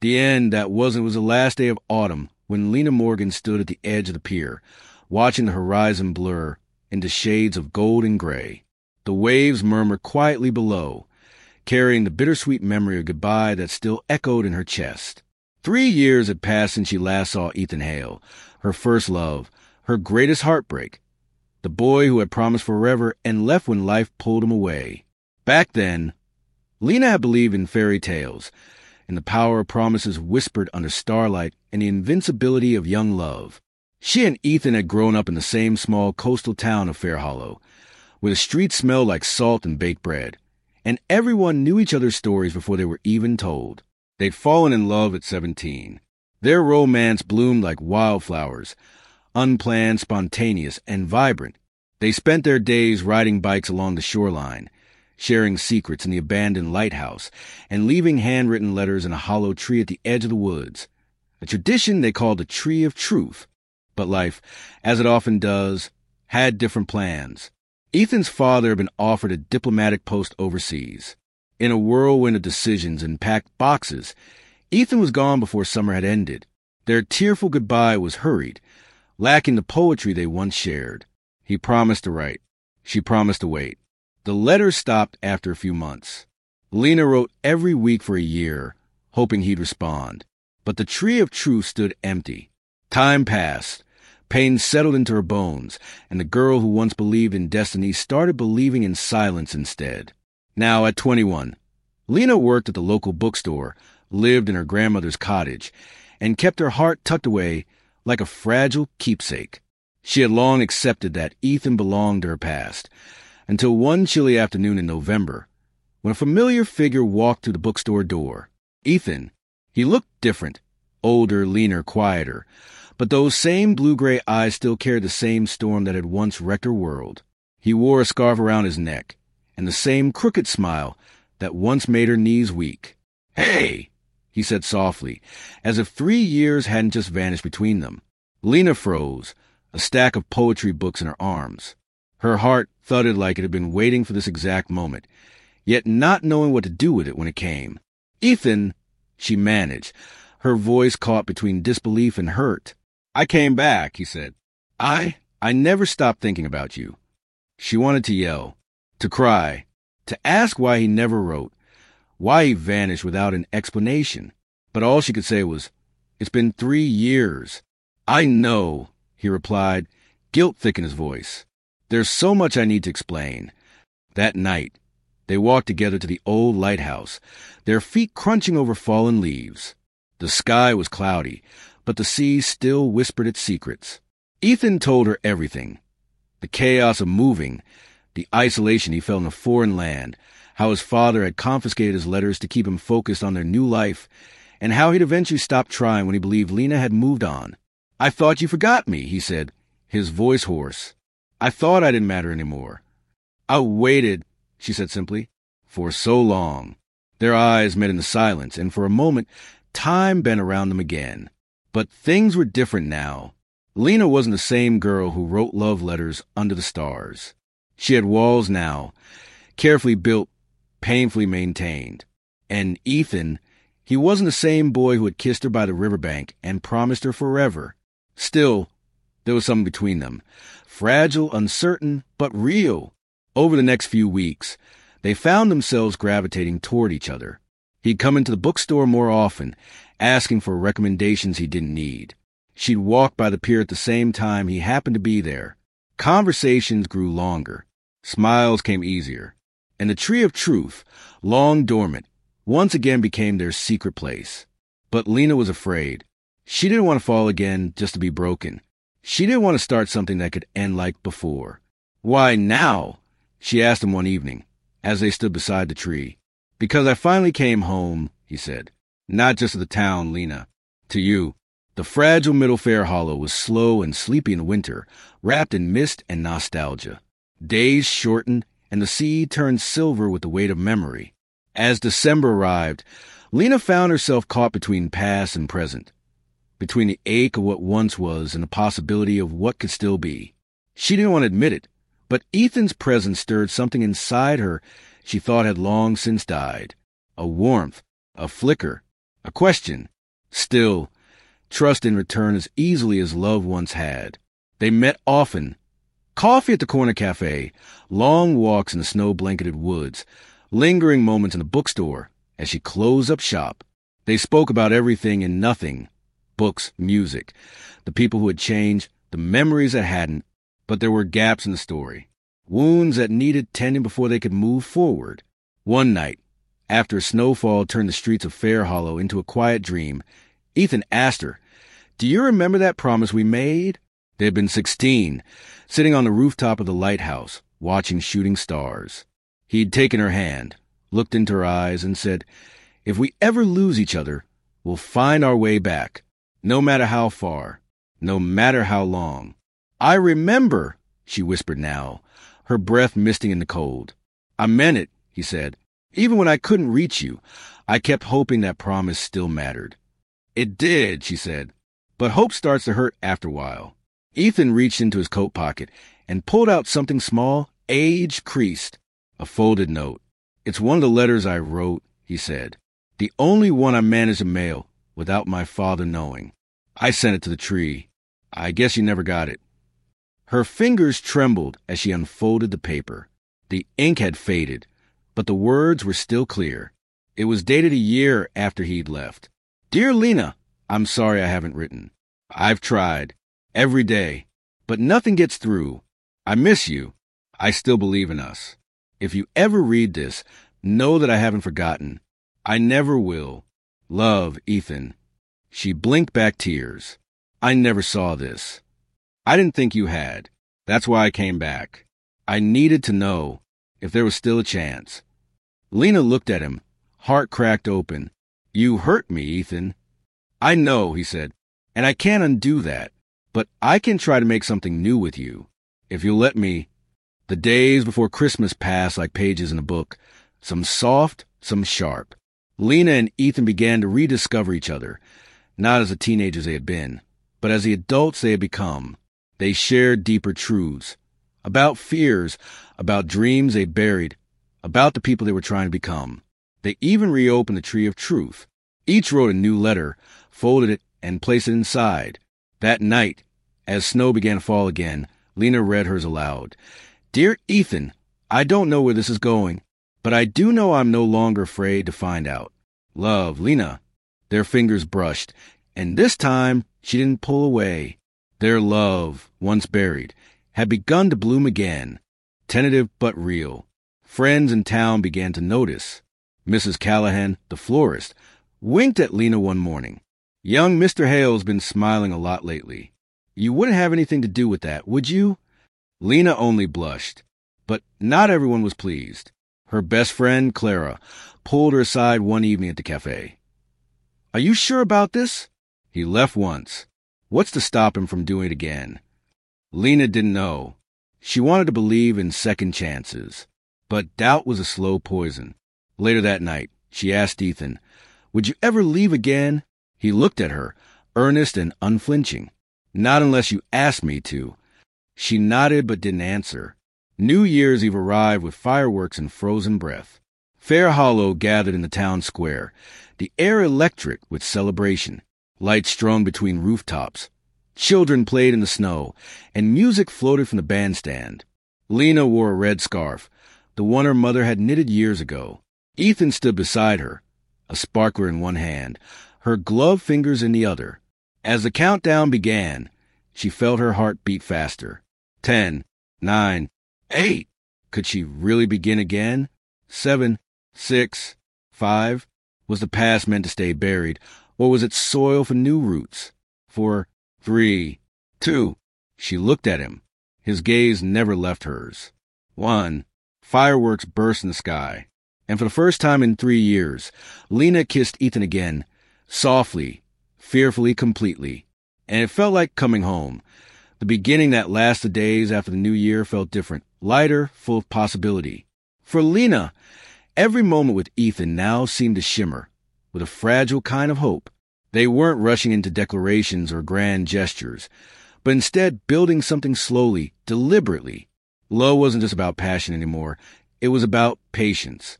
The end that wasn't was the last day of autumn when Lena Morgan stood at the edge of the pier, watching the horizon blur into shades of gold and gray. The waves murmured quietly below, carrying the bittersweet memory of goodbye that still echoed in her chest. 3 years had passed since she last saw Ethan Hale, her first love, her greatest heartbreak, the boy who had promised forever and left when life pulled him away. Back then, Lena had believed in fairy tales, in the power of promises whispered under starlight and the invincibility of young love. She and Ethan had grown up in the same small coastal town of Fair Hollow, where the streets smelled like salt and baked bread, and everyone knew each other's stories before they were even told. They'd fallen in love at 17. Their romance bloomed like wildflowers, unplanned, spontaneous, and vibrant. They spent their days riding bikes along the shoreline, sharing secrets in the abandoned lighthouse, and leaving handwritten letters in a hollow tree at the edge of the woods, a tradition they called the Tree of Truth. But life, as it often does, had different plans. Ethan's father had been offered a diplomatic post overseas. In a whirlwind of decisions and packed boxes, Ethan was gone before summer had ended. Their tearful goodbye was hurried, lacking the poetry they once shared. He promised to write. She promised to wait. The letters stopped after a few months. Lena wrote every week for a year, hoping he'd respond. But the Tree of Truth stood empty. Time passed. Pain settled into her bones, and the girl who once believed in destiny started believing in silence instead. Now, at 21, Lena worked at the local bookstore, lived in her grandmother's cottage, and kept her heart tucked away like a fragile keepsake. She had long accepted that Ethan belonged to her past, until one chilly afternoon in November, when a familiar figure walked through the bookstore door. Ethan. He looked different, older, leaner, quieter, but those same blue-gray eyes still carried the same storm that had once wrecked her world. He wore a scarf around his neck, and the same crooked smile that once made her knees weak. "Hey!" he said softly, as if 3 years hadn't just vanished between them. Lena froze, a stack of poetry books in her arms. Her heart thudded like it had been waiting for this exact moment, yet not knowing what to do with it when it came. "Ethan," she managed, her voice caught between disbelief and hurt. "I came back," he said. I never stopped thinking about you." She wanted to yell, to cry, to ask why he never wrote, why he vanished without an explanation. But all she could say was, "It's been 3 years." "I know," he replied, guilt thick in his voice. "There's so much I need to explain." That night, they walked together to the old lighthouse, their feet crunching over fallen leaves. The sky was cloudy, but the sea still whispered its secrets. Ethan told her everything. The chaos of moving, the isolation he felt in a foreign land, how his father had confiscated his letters to keep him focused on their new life, and how he'd eventually stopped trying when he believed Lena had moved on. "I thought you forgot me," he said, his voice hoarse. "I thought I didn't matter anymore." "I waited," she said simply, "for so long." Their eyes met in the silence, and for a moment, time bent around them again. But things were different now. Lena wasn't the same girl who wrote love letters under the stars. She had walls now, carefully built, painfully maintained. And Ethan, he wasn't the same boy who had kissed her by the riverbank and promised her forever. Still, there was something between them, fragile, uncertain, but real. Over the next few weeks, they found themselves gravitating toward each other. He'd come into the bookstore more often, asking for recommendations he didn't need. She'd walk by the pier at the same time he happened to be there. Conversations grew longer. Smiles came easier. And the Tree of Truth, long dormant, once again became their secret place. But Lena was afraid. She didn't want to fall again just to be broken. She didn't want to start something that could end like before. "Why now?" she asked him one evening, as they stood beside the tree. "Because I finally came home," he said. "Not just to the town, Lena. To you." The fragile middle Fair Hollow was slow and sleepy in winter, wrapped in mist and nostalgia. Days shortened, and the sea turned silver with the weight of memory. As December arrived, Lena found herself caught between past and present, between the ache of what once was and the possibility of what could still be. She didn't want to admit it, but Ethan's presence stirred something inside her she thought had long since died. A warmth, a flicker, a question. Still, trust didn't return as easily as love once had. They met often. Coffee at the corner cafe, long walks in the snow-blanketed woods, lingering moments in the bookstore as she closed up shop. They spoke about everything and nothing. Books, music, the people who had changed, the memories that hadn't, but there were gaps in the story. Wounds that needed tending before they could move forward. One night, after a snowfall turned the streets of Fair Hollow into a quiet dream, Ethan asked her, "Do you remember that promise we made?" They had been 16, sitting on the rooftop of the lighthouse, watching shooting stars. He'd taken her hand, looked into her eyes, and said, "If we ever lose each other, we'll find our way back, no matter how far, no matter how long." "I remember," she whispered now, her breath misting in the cold. "I meant it," he said. "Even when I couldn't reach you, I kept hoping that promise still mattered." "It did," she said, "but hope starts to hurt after a while." Ethan reached into his coat pocket and pulled out something small, age-creased, a folded note. "It's one of the letters I wrote," he said. "The only one I managed to mail without my father knowing. I sent it to the tree. I guess you never got it." Her fingers trembled as she unfolded the paper. The ink had faded, but the words were still clear. It was dated a year after he'd left. "Dear Lena, I'm sorry I haven't written. I've tried. Every day. But nothing gets through. I miss you. I still believe in us. If you ever read this, know that I haven't forgotten. I never will. Love, Ethan." She blinked back tears. "I never saw this. I didn't think you had. That's why I came back. I needed to know if there was still a chance." Lena looked at him, heart cracked open. "You hurt me, Ethan." "I know," he said, "and I can't undo that. But I can try to make something new with you, if you'll let me." The days before Christmas passed like pages in a book, some soft, some sharp. Lena and Ethan began to rediscover each other, not as the teenagers they had been, but as the adults they had become. They shared deeper truths, about fears, about dreams they buried, about the people they were trying to become. They even reopened the Tree of Truth. Each wrote a new letter, folded it, and placed it inside. That night, as snow began to fall again, Lena read hers aloud. "Dear Ethan, I don't know where this is going, but I do know I'm no longer afraid to find out. Love, Lena." Their fingers brushed, and this time she didn't pull away. Their love, once buried, had begun to bloom again, tentative but real. Friends in town began to notice. Mrs. Callahan, the florist, winked at Lena one morning. "Young Mr. Hale's been smiling a lot lately. You wouldn't have anything to do with that, would you?" Lena only blushed. But not everyone was pleased. Her best friend, Clara, pulled her aside one evening at the cafe. "Are you sure about this?" "He left once. What's to stop him from doing it again?" Lena didn't know. She wanted to believe in second chances. But doubt was a slow poison. Later that night, she asked Ethan, "Would you ever leave again?" He looked at her, earnest and unflinching. "Not unless you asked me to." She nodded but didn't answer. New Year's Eve arrived with fireworks and frozen breath. Fair Hollow gathered in the town square, the air electric with celebration, lights strung between rooftops. Children played in the snow, and music floated from the bandstand. Lena wore a red scarf, the one her mother had knitted years ago. Ethan stood beside her, a sparkler in one hand, her gloved fingers in the other. As the countdown began, she felt her heart beat faster. 10, 9, 8. Could she really begin again? 7, 6, 5. Was the past meant to stay buried, or was it soil for new roots? 4, 3, 2. She looked at him. His gaze never left hers. 1. Fireworks burst in the sky. And for the first time in 3 years, Lena kissed Ethan again, softly, fearfully, completely. And it felt like coming home. The beginning that lasted days after the new year felt different, lighter, full of possibility. For Lena, every moment with Ethan now seemed to shimmer, with a fragile kind of hope. They weren't rushing into declarations or grand gestures, but instead building something slowly, deliberately. Love wasn't just about passion anymore. It was about patience.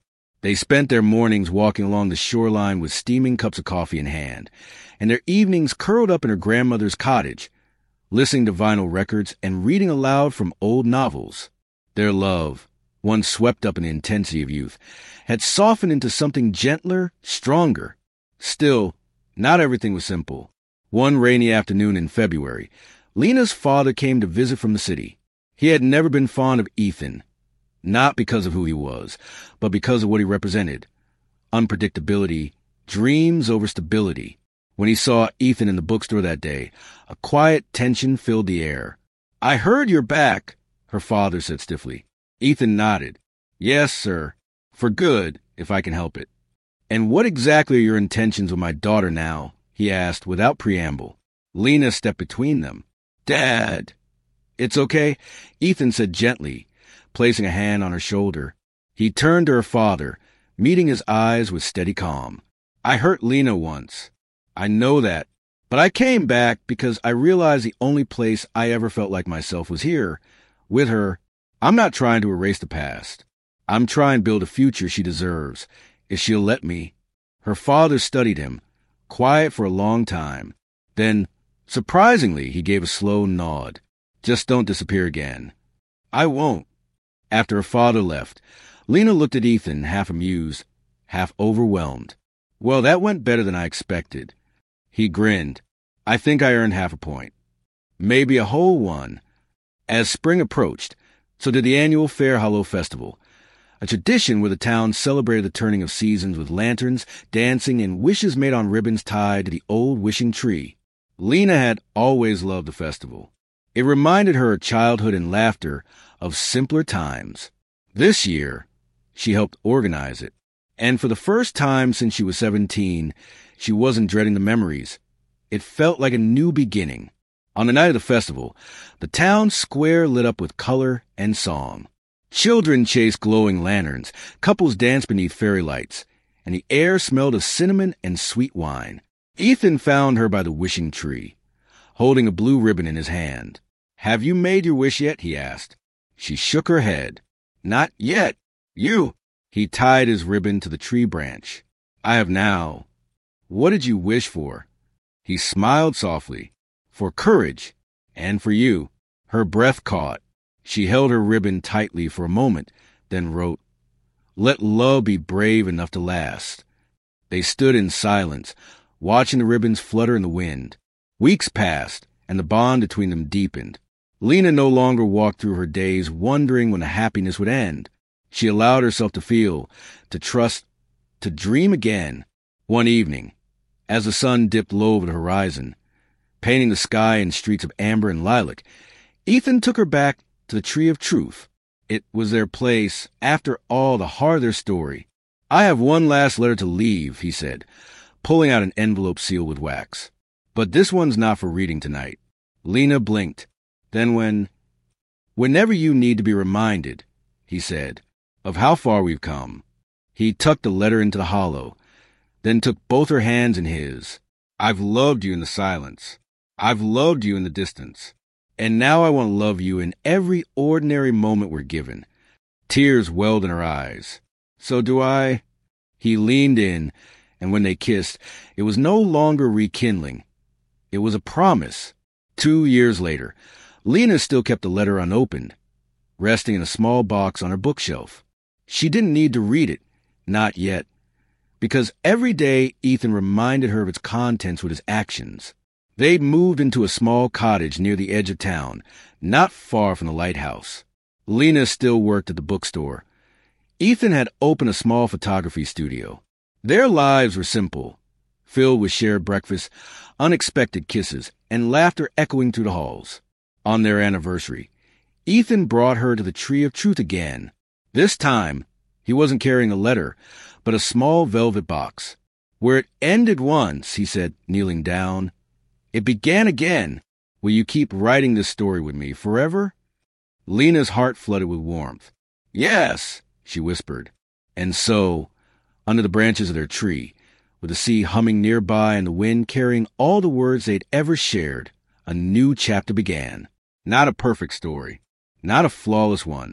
They spent their mornings walking along the shoreline with steaming cups of coffee in hand, and their evenings curled up in her grandmother's cottage, listening to vinyl records and reading aloud from old novels. Their love, once swept up in the intensity of youth, had softened into something gentler, stronger. Still, not everything was simple. One rainy afternoon in February, Lena's father came to visit from the city. He had never been fond of Ethan, not because of who he was, but because of what he represented. Unpredictability, dreams over stability. When he saw Ethan in the bookstore that day, a quiet tension filled the air. "I heard you're back," her father said stiffly. Ethan nodded. "Yes, sir. For good, if I can help it." "And what exactly are your intentions with my daughter now?" he asked without preamble. Lena stepped between them. "Dad!" "It's okay," Ethan said gently, placing a hand on her shoulder. He turned to her father, meeting his eyes with steady calm. "I hurt Lena once. I know that. But I came back because I realized the only place I ever felt like myself was here, with her. I'm not trying to erase the past. I'm trying to build a future she deserves, if she'll let me." Her father studied him, quiet for a long time. Then, surprisingly, he gave a slow nod. "Just don't disappear again." "I won't." After her father left, Lena looked at Ethan, half amused, half overwhelmed. "Well, that went better than I expected." He grinned. "I think I earned half a point. Maybe a whole one." As spring approached, so did the annual Fair Hollow Festival, a tradition where the town celebrated the turning of seasons with lanterns, dancing, and wishes made on ribbons tied to the old wishing tree. Lena had always loved the festival. It reminded her of childhood and laughter, of simpler times. This year, she helped organize it. And for the first time since she was 17, she wasn't dreading the memories. It felt like a new beginning. On the night of the festival, the town square lit up with color and song. Children chased glowing lanterns, couples danced beneath fairy lights, and the air smelled of cinnamon and sweet wine. Ethan found her by the wishing tree, holding a blue ribbon in his hand. "Have you made your wish yet?" he asked. She shook her head. "Not yet. You." He tied his ribbon to the tree branch. "I have now." "What did you wish for?" He smiled softly. "For courage, and for you." Her breath caught. She held her ribbon tightly for a moment, then wrote, "Let love be brave enough to last." They stood in silence, watching the ribbons flutter in the wind. Weeks passed, and the bond between them deepened. Lena no longer walked through her days wondering when the happiness would end. She allowed herself to feel, to trust, to dream again. One evening, as the sun dipped low over the horizon, painting the sky in streaks of amber and lilac, Ethan took her back to the Tree of Truth. It was their place, after all, the heart of their story. "I have one last letter to leave," he said, pulling out an envelope sealed with wax. "But this one's not for reading tonight." Lena blinked. Then "Whenever you need to be reminded," he said, "of how far we've come." He tucked the letter into the hollow, then took both her hands in his. "I've loved you in the silence. I've loved you in the distance. And now I want to love you in every ordinary moment we're given." Tears welled in her eyes. "So do I." He leaned in, and when they kissed, it was no longer rekindling. It was a promise. 2 years later, Lena still kept the letter unopened, resting in a small box on her bookshelf. She didn't need to read it, not yet, because every day Ethan reminded her of its contents with his actions. They'd moved into a small cottage near the edge of town, not far from the lighthouse. Lena still worked at the bookstore. Ethan had opened a small photography studio. Their lives were simple, filled with shared breakfast, unexpected kisses, and laughter echoing through the halls. On their anniversary, Ethan brought her to the Tree of Truth again. This time, he wasn't carrying a letter, but a small velvet box. "Where it ended once," he said, kneeling down, "it began again. Will you keep writing this story with me forever?" Lena's heart flooded with warmth. "Yes," she whispered. And so, under the branches of their tree, with the sea humming nearby and the wind carrying all the words they'd ever shared, a new chapter began. Not a perfect story, not a flawless one,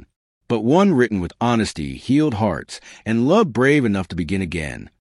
but one written with honesty, healed hearts, and love brave enough to begin again.